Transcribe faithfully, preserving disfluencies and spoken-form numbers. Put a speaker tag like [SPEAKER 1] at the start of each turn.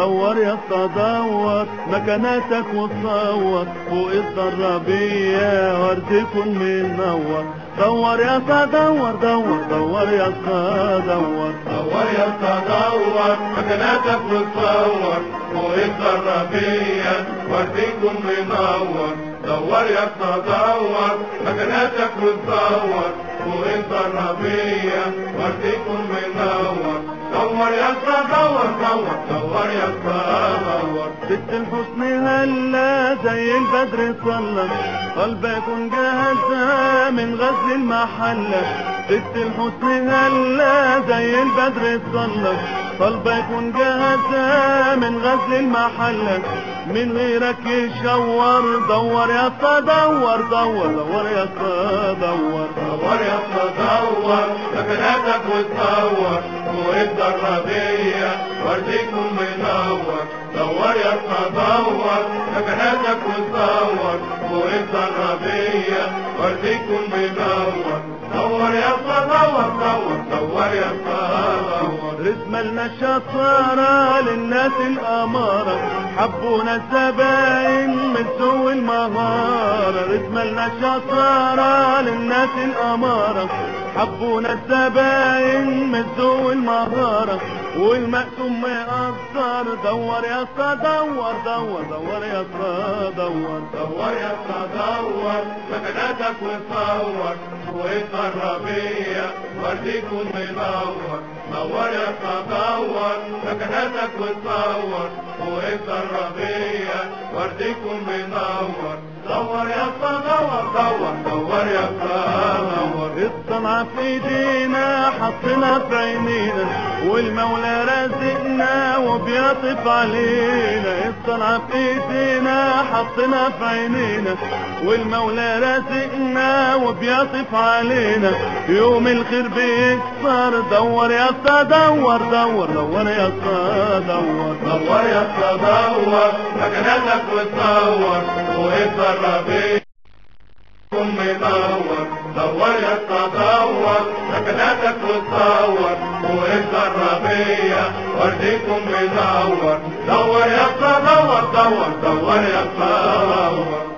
[SPEAKER 1] دور يا اسطى دور مكاناتك وتصور فوق الزرابية ورد يكون منور. دور يا اسطى دور دور دور يا اسطى دور
[SPEAKER 2] دور يا اسطى دور مكاناتك وتصور فوق الزرابية ورد يكون منور. دور يا اسطى دور مكاناتك وتصور فوق الزرابية ورد يكون منور. دور يا اسطى دور دور دور يا اسطى دور.
[SPEAKER 1] ست الحسن هلا زي البدر صلى قلبك يكون جاهزة من غزل المحلة. ست الحسن هلا زي البدر صلى قلبك يكون جاهزة من غزل المحلة. من غيرك يشور دور يا اسطى دور دور دور يا اسطى دور
[SPEAKER 2] دور يا اسطى دور مكاناتك وتصور فوق الزرابية ورد يكون منور. دور يا اسطى دور مكاناتك وتصور فوق الزرابية ورد يكون منور. دور يا اسطى دور دور دور يا اسطى دور.
[SPEAKER 1] رسم لنا الشطارة للناس الأمارة حبونا الزباين من سوء المهارة. رسم لنا الشطارة للناس الأمارة حبونا الزباين من سوء المهارة. والمقسوم مقصر دور يا اسطى دور دور دور يا اسطى دور
[SPEAKER 2] دور يا اسطى دور مكاناتك وتصور فوق الزرابية ورد يكون منور. دور يا اسطى دور مكاناتك وتصور فوق الزرابية ورد يكون منور. دور يا اسطى دور دور دور يا اسطى دور.
[SPEAKER 1] الصنعة في ايدينا حطنا في عينينا والمولى رازقنا وبيطف علينا. الصنعة في ايدينا حطنا في عينينا والمولى رازقنا وبيطف علينا. يوم الخير بيكسر دور يا اسطى دور دور دور يا اسطى دور
[SPEAKER 2] دور يا اسطى دور مكاناتك وتصور فوق الزرابية يكون منور. دور يا اسطى دور مكاناتك وتصور فوق الزرابية ورد يكون منور. دور يا اسطى دور دور دور يا اسطى دور.